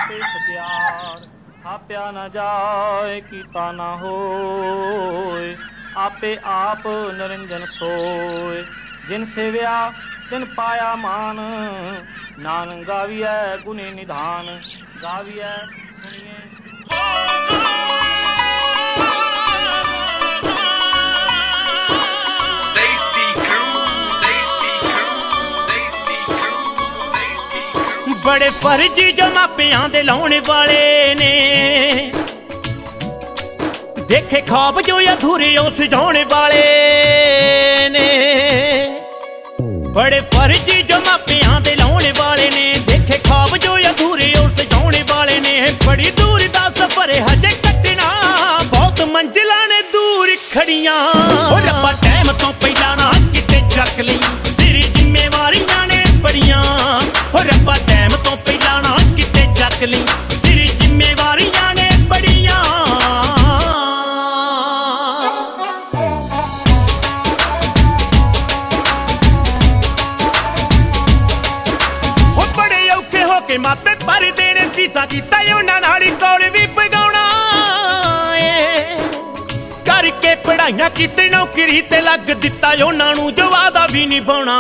आपे सत्यार थाप्या न जाए कीता न होए आपे आप निरंजन सोए जिन सेव्या तिन पाया मान नानक गाविया गुने निधान गाविया सुनिए बड़े फर्जी जो मापियां दे लाने वाले ने देखे ख्वाब जो अधूरे ओ सजाने वाले ने बड़े फर्जी जो मापियां दे लाने वाले ने देखे ख्वाब जो अधूरे ओ सजाने वाले ने बड़ी दूर दा सफर हजे कटना बहुत मंजिलां ने दूर खड़ियां ओ रब्बा टाइम तो पहला ना किते जक लई तेरी जिम्मेवारियां ने बड़ियां ओ रब्बा टाइम तो पहला ना किते जक लई तेरी जिम्मेवारियां ने बड़ियां ओ बड़े औखे हो के मापे पर देने सीसा कीता उन्हां नाल कौल भी पगाउणा करके पढ़ाइयां कीती नौकरी ते लग दिता उन्हां नूं जो वादा भी निभाउणा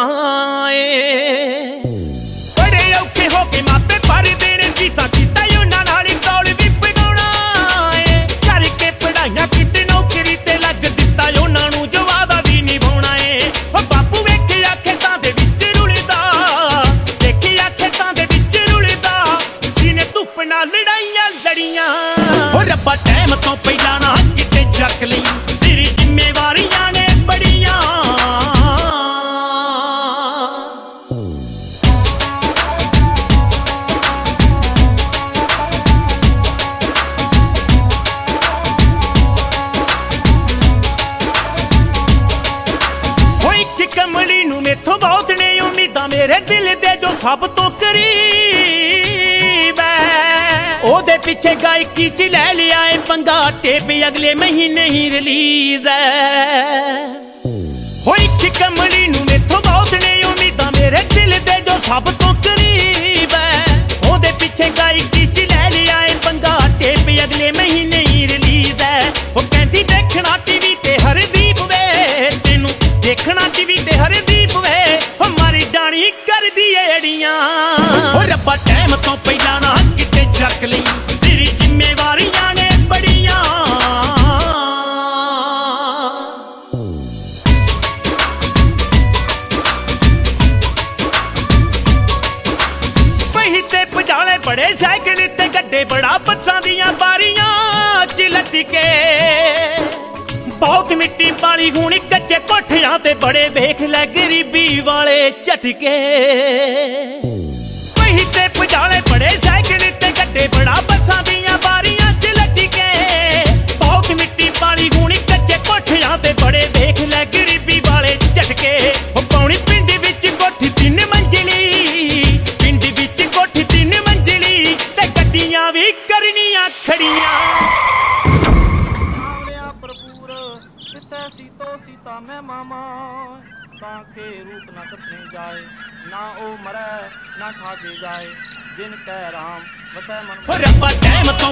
बड़े औखे हो के मापे पर देने सीसा कीता उन्हां नाल कौल भी पगाउणा करके पढ़ाइयां कीती नौकरी ते लग दिता उन्हां नूं जो वादा भी निभाउणा ओ बापू वेखिया खेतां दे विच रुलदा देखिया खेतां दे विच रुलदा जिने धुੱਪ नाल लड़ाइयां लड़ियां ओ रब्बा टाइम तो पहला ना किते जक लई तेरी जिम्मेवारियां ने बड़ियां कमली नूं मेथों बहुत ने उम्मीदां मेरे दिल दे जो सब तो करीब है ओदे पीछे गायकी च ले लिया है पंगा टेप अगले महीने ही रिलीज है होई कमली नूं मेथों बहुत ने उम्मीदां मेरे दिल दे जो सब तो करीब है ओदे पीछे गायकी च ले लिया है पंगा टेप अगले महीने ही रिलीज है ओ कहंदी देखना टीवी ते हरदीप वे तेनू देखना टीवी ते हरदीप वे हमारी जानी कर दी एड़ियां ओ रब्बा टाइम तो पहला ना किते जक लई तेरी जिम्मेवारियां ने बड़ियां पही ते पजाले बड़े साइकिल ते गड्डे बड़ा बसां दियां बारियां च लटके बहुत मिट्टी पाली हुणी कच्चे कोठियां ते बड़े वेख लै गरीबी वाले झटके वही ते पजाले बड़े साइकिल ते गड्डे बड़ा बसां दियां बारियां च लटके बहुत मिट्टी पाली हुणी कच्चे कोठियां ते बड़े वेख लै गरीबी वाले झटके ओ पौनी पिंड विच कोठी 3 मंजिली पिंड विच कोठी 3 मंजिली ते गड्डियां भी करनियां खड़ियां सीतो सीता मैं मामा ताके रूप न कटने जाए ना ओ मरे ना खाजे जाए जिन कह राम वसै मन रब्बा टाइम